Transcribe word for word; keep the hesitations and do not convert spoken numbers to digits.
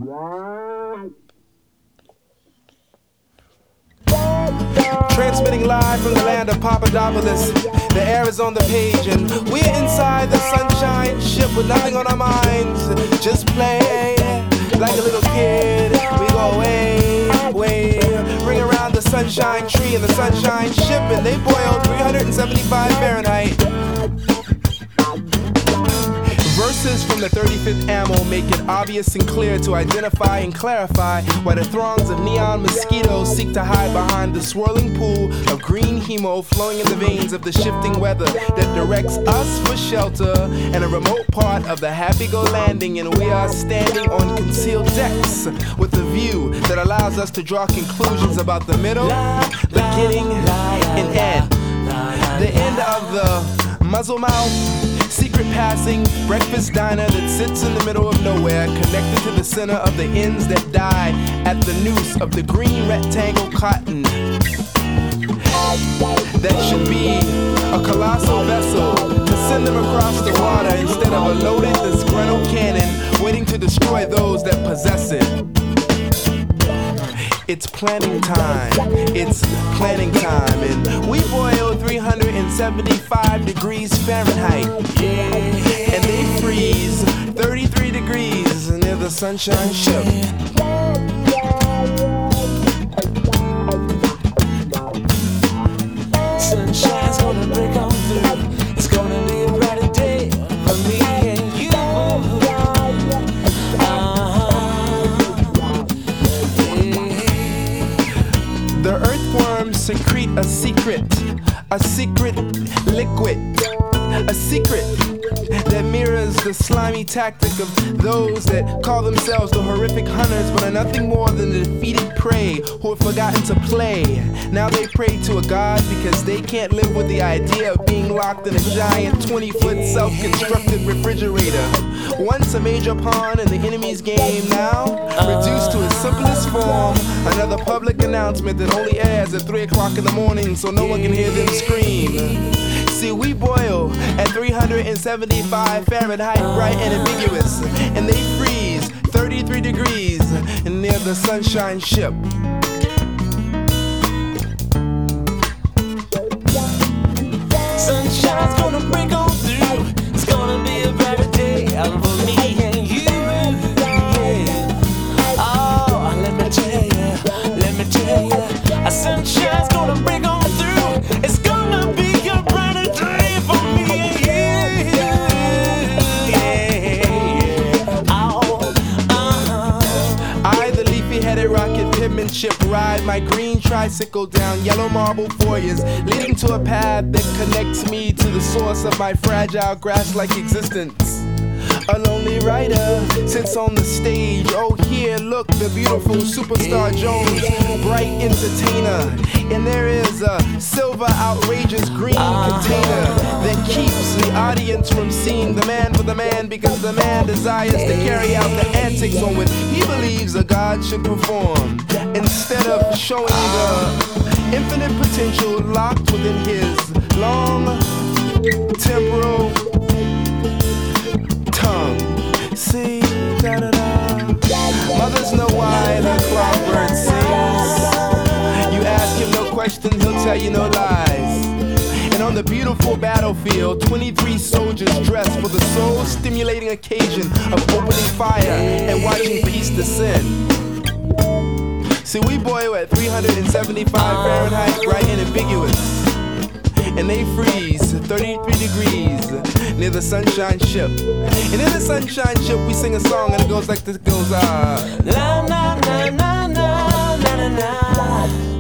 Transmitting live from the land of Papadopoulos. The air is on the page and we're inside the sunshine ship with nothing on our minds. Just play like a little kid. We go way, way. Ring around the sunshine tree and the sunshine ship, and they boil three hundred seventy-five Fahrenheit. Verses from the thirty-fifth ammo make it obvious and clear to identify and clarify why the throngs of neon mosquitoes seek to hide behind the swirling pool of green hemo flowing in the veins of the shifting weather that directs us for shelter and a remote part of the happy-go landing, and we are standing on concealed decks with a view that allows us to draw conclusions about the middle, beginning, and end. The end of the muzzle mouth, secret passing, breakfast diner that sits in the middle of nowhere, connected to the center of the ends that die at the noose of the green rectangle cotton. That should be a colossal vessel to send them across the water instead of a loaded, disgruntled cannon waiting to destroy those that possess it. It's planning time, it's planning time, and we boil three hundred seventy-five degrees Fahrenheit, and they freeze thirty-three degrees near the sunshine ship. Sunshine's gonna break on through. It's gonna be a brighter day for me and you. The earthworms secrete a secret, a secret liquid, a secret that mirrors the slimy tactic of those that call themselves the horrific hunters but are nothing more than the defeated prey who have forgotten to play. Now they pray to a god because they can't live with the idea of being locked in a giant twenty-foot self-constructed refrigerator. Once a major pawn in the enemy's game, now reduced to its simplest form, another public announcement that only airs at three o'clock in the morning so no one can hear them scream. See, we boil at three hundred seventy-five Fahrenheit, bright and ambiguous, and they freeze thirty-three degrees near the sunshine ship. Sunshine's gonna break on through. It's gonna be a brighter day for me and you. Yeah. Oh, let me tell you, let me tell you, a sunshine's gonna break on through. It's gonna be a brighter day for me and you. Yeah. Oh, uh-huh. I, the leafy-headed rocket penmanship, ride my green tricycle down yellow marble foyers, leading to a path that connects me to the source of my fragile grass-like existence. A lonely writer sits on the stage. Oh, here, look, the beautiful superstar Jones, bright entertainer. And there is a silver, outrageous green container that keeps the audience from seeing the man for the man, because the man desires to carry out the antics on which he believes a god should perform, instead of showing the infinite potential locked within his long temporal tongue. See, da da da. Mothers know why the clockbird sings. You ask him no question, he'll tell you no lies. And on the beautiful battlefield, twenty-three soldiers dressed for the soul-stimulating occasion of opening fire and watching peace descend. See, we boil at three hundred seventy-five Fahrenheit, bright and ambiguous, and they freeze thirty-three degrees near the sunshine ship. And in the sunshine ship we sing a song and it goes like this, it goes uh na na na na na na na.